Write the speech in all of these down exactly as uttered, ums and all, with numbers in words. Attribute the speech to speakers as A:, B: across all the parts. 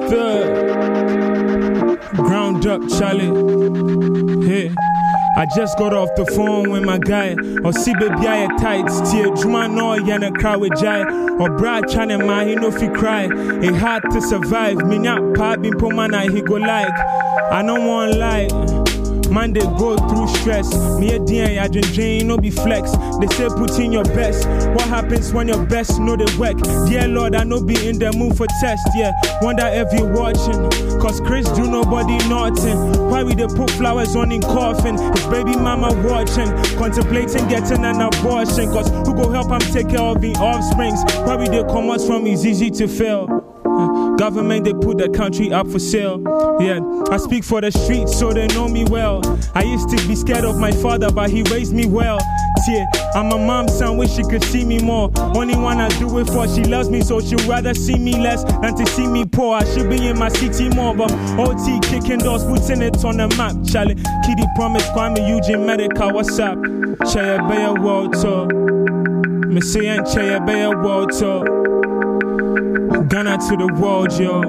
A: third. Ground up, Charlie. Hey. I just got off the phone with my guy. Or see baby I tights. Tear Juma no yana cry with Jai. Or Brad Chana ma he no fi cry. It hard to survive. Me not pop in pomana he go like. I don't want lie. Man, they go through stress. Me a D N, I drink drain, no be flex. They say put in your best. What happens when your best know the work? Dear Lord, I know be in the mood for test, yeah. Wonder if you watching. Cause Chris do nobody nothing. Why we they put flowers on in coffin? His baby mama watching. Contemplating getting an abortion. Cause who go help him take care of the offsprings? Why we they come us from is easy to fail. Government, they put the country up for sale. Yeah, I speak for the streets, so they know me well. I used to be scared of my father, but he raised me well. Yeah, I'm a mom's son, wish she could see me more. Only one I do it for, she loves me, so she'd rather see me less than to see me poor. I should be in my city more, but O T kicking doors, putting it on the map. Charlie, Kitty promise, Kwame Eugene Medical, what's up? Chaya Beya World Tour. Messiah Chaya Beya World Tour. Ghana to the world, yo.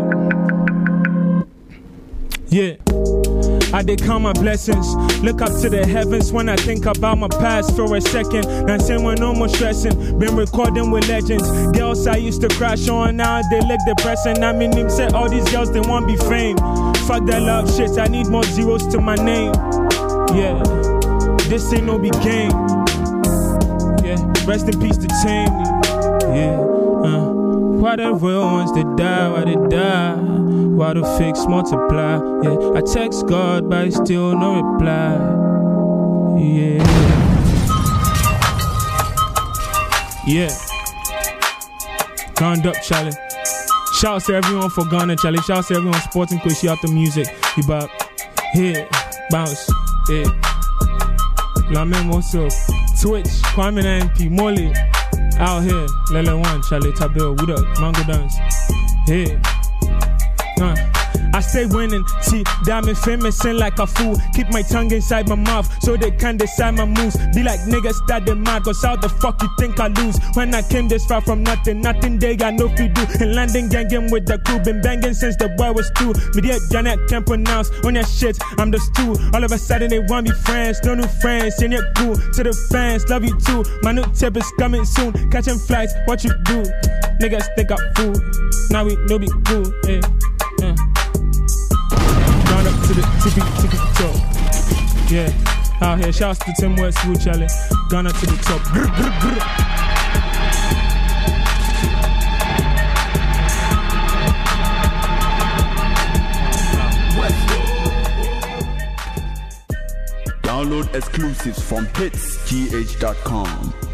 A: Yeah. I did count my blessings. Look up to the heavens when I think about my past for a second. Now saying we're no more stressing. Been recording with legends. Girls I used to crash on, now they look depressing. I mean, him said all these girls, they want be fame. Fuck that love shit, I need more zeros to my name. Yeah. This ain't no big game. Yeah. Rest in peace to Tammy. Yeah. Uh. Why the real ones they die, why they die? Why the fakes multiply? Yeah, I text God, but he still no reply. Yeah. Yeah. Ground up, Charlie. Shouts to everyone for Ghana, Charlie. Shouts to everyone supporting Kushi out the music. You bop. Here. Bounce. Yeah. Lamin, what's up? Twitch, Kwame M P, Molly. Out here, Lele One, Charlie Tabel, what up, Mango Dance, yeah, uh. I stay winning, see, diamond famous and like a fool. Keep my tongue inside my mouth so they can't decide my moves. Be like niggas that they mad, cause how the fuck you think I lose? When I came this far from nothing, nothing they got no fi do. In London gangin' with the crew, been banging since the boy was two. Me dear Janet can't pronounce on your shit, I'm the stew. All of a sudden they want me friends, no new friends, and you're cool. To the fans, love you too. My new tip is coming soon. Catching flights, what you do? Niggas think I'm fool. Now we no be cool, yeah, yeah. Up to the tippy tippy top. Yeah, out here, shouts to Tim Westwood, Charlie. Ghana to the top. Grr, grr, grr.
B: Download exclusives from hits g h dot com.